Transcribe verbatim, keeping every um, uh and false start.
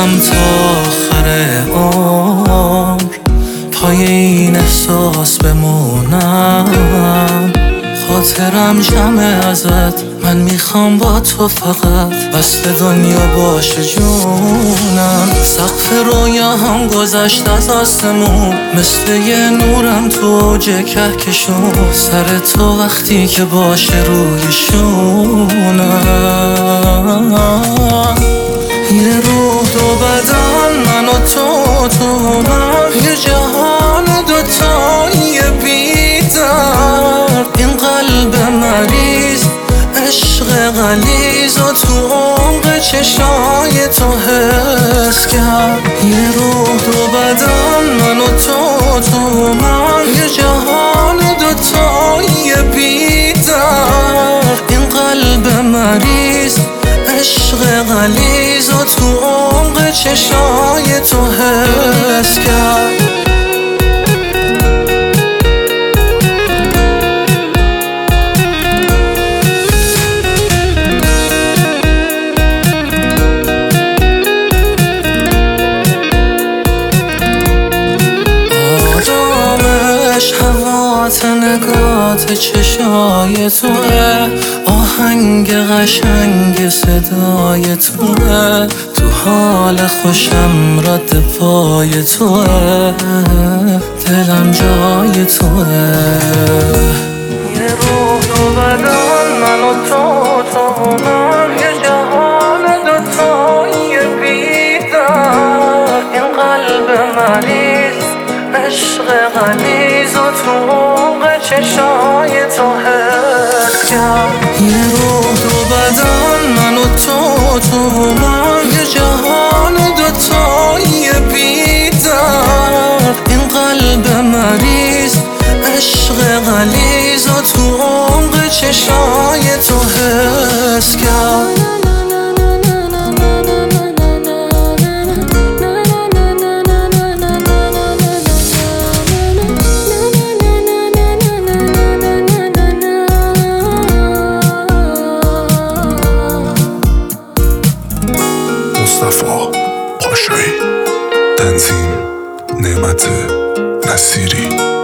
میخوام تا آخر عمر پای این احساس بمونم. خاطرم جمعه ازت، من میخوام با تو فقط وصل دنیا باشه جونم. سقف رویاهام گذشت از آسمون، مثل یه نورم تو اوج کهکشون. سر تو وقتی که باشه روی شونم. یه روح دو بدن، من و تو تو من، یه جهان دوتایی بی‌درد. این قلب مریض عشق غلیظ و تو عمق چشای تو حس کرد. یه روح دو بدن، من و تو تو من، یه جهان دوتایی بی‌درد. این قلب مریض عشق غلیظ و تو عمق چشای تو حس کرد. آرامش هوات نگات چشای توه، آهنگ قشنگ صدای توه، تو حال خوشم رد پای توه، دلم جای توه. یه روح دو بدن، من و تو تو من، یه جهان دوتایی بی‌درد. این قلب مریض عشق غلیظ و تو عمق چشای تو حس کرد. یه روح دو بدن، من و تو تو من، یه جهان دوتایی بی‌درد. این قلب مریض عشق غلیظ و تو عمق چشای تو حس کرد. مصطفی پاشایی، تنظیم نعمت نصیری.